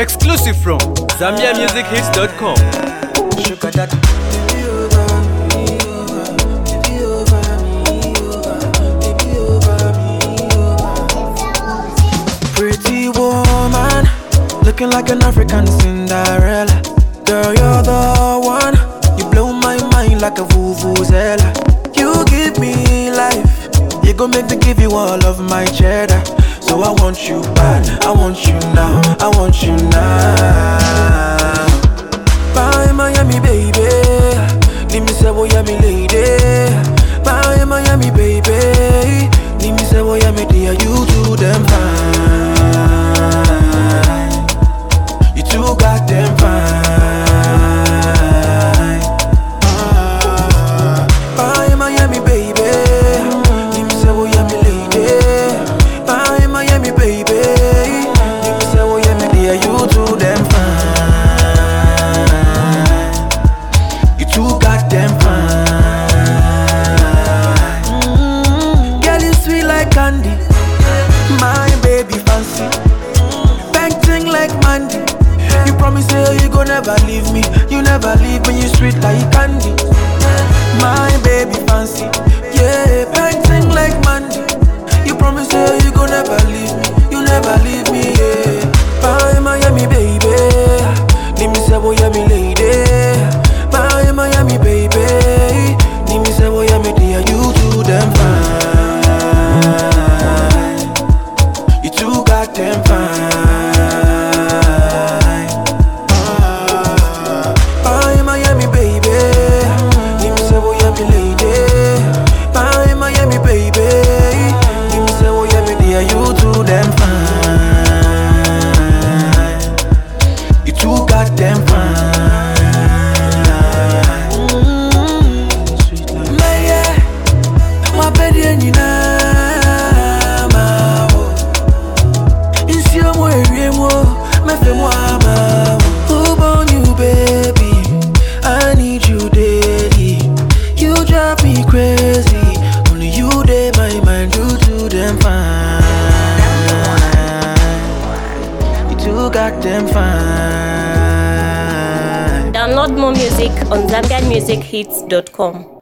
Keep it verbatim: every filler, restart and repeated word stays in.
Exclusive from Zambia Music Hits dot com. Sugar daddy. Pretty woman, looking like an African Cinderella. Girl, you're the one. You blow my mind like a vuvuzela. You give me life. You gon' make me give you all of my cheddar. So I want you bad, I want you now, I want you now. Bye Miami baby, let me say oh yeah me lady. Bye Miami baby, let me say oh yeah me dear. You do them fine, you too goddamn fine. Bye Miami baby, let me say oh yeah me lady. Bye Miami baby, let me say oh yeah me dear. You do them fine, you too goddamn fine. Mm-hmm. Girl you sweet like candy, my baby fancy, painting like Mandy. You promise say you gon' never leave me, you never leave me. You sweet like candy, my baby fancy, yeah, painting like Mandy. You promise say you gon' never leave me, you never leave me, yeah. Bye Miami baby, let me say oh yeah me lady. Bye Miami baby, let me say oh yeah me dear. You do them fine, you too goddamn fine. Bye Miami baby, let me say oh yeah me lady. Bye Miami baby, let me say oh yeah me dear. You do them fine, you too goddamn fine. Who born you, baby? I need you daily. You drive me crazy. Only you day my mind. You do them fine. You too goddamn fine. Download more music on Zambian Music Hits dot com.